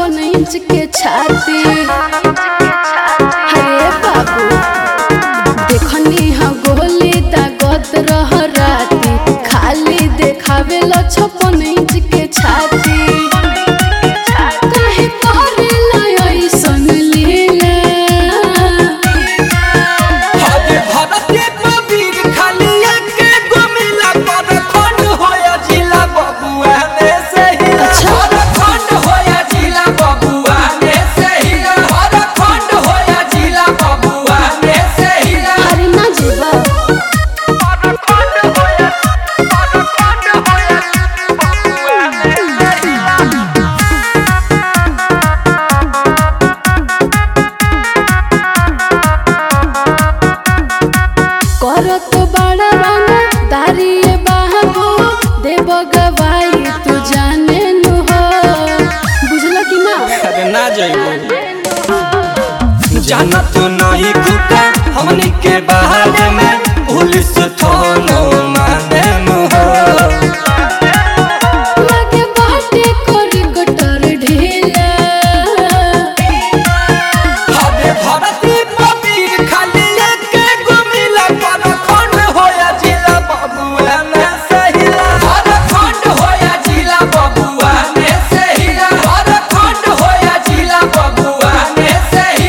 56 inch के छाती। अरे बाबू देखनी हाँ गोली दागत रह राती, खाली देखावे ला 56 इंच के छाती। काहे करेला ऐसन लीला? हदे भरते कबीर खाली के गोमिला पर खंड होया जिला बबुआ ने सही। अच्छा। हर खंड होया जिला बबुआ ने सही। हर खंड होया जिला बबुआ ने सही। अरे ना जीवा हर खंड होया बबुआ ने सही। करत बड़ा रंग दारिये बाबू, देव गवाई तू जाने नु हो। बुझल कि ना? अरे ना जाइबो जाना तो नहीं खुदा हमनी के बाहर में पुलिस थाना माने हो। लगे बाटे कोरी गटर ढीला। हदे भरती कबीर खाली के गोमिला पर खंड होया जिला बबुआ ने सही। हर खंड होया जिला बबुआ ने सही। हर खंड होया जिला बबुआ ने सही।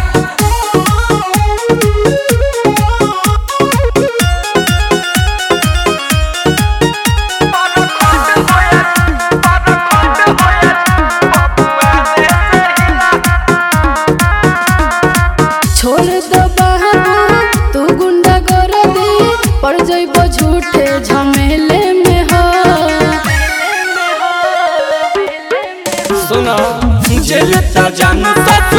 छोड़ दो बाबू तू गुंडा कर दे, पड़ जइबो झूठे झमेले में हो। सुना जेल ता जानू सच